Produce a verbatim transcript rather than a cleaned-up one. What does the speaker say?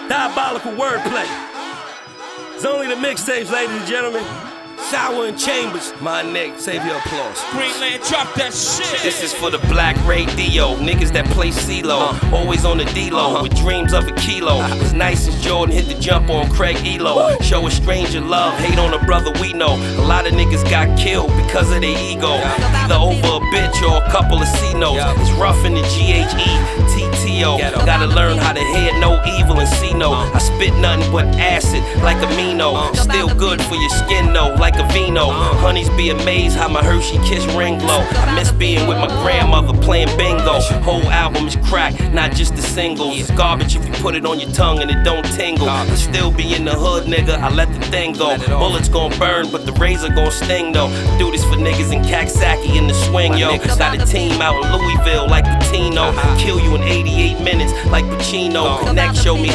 Diabolical wordplay. It's only the mixtapes, ladies and gentlemen. Sour and Chambers, my neck, save your applause. Greenland, drop that shit. This is for the black radio, niggas that play CeeLo, uh, always on the D-Lo, uh-huh. with dreams of a kilo. Uh, it's nice as Jordan hit the jump on Craig Elo. Woo. Show a stranger love, hate on a brother we know. A lot of niggas got killed because of their ego, yeah. either over a bitch or a couple of C-notes. Yeah. It's rough in the G H E T T O. Gotta learn how to hear no evil and see no. Uh, I spit nothing but acid like amino. Uh, Still good for your skin though, like a vino. Honeys be amazed how my Hershey Kiss ring glow. I miss being with my grandmother playing bingo. Whole album is crack, not just the singles. It's garbage if you put it on your tongue and it don't tingle. I still be in the hood, nigga, I let the thing go. Bullets gon' burn, but the razor gon' sting though. Do this for niggas in Coxsackie in the swing, yo. Got a team out in Louisville like Patino. Kill you in eighty-eight minutes like Pacino. Connect, show me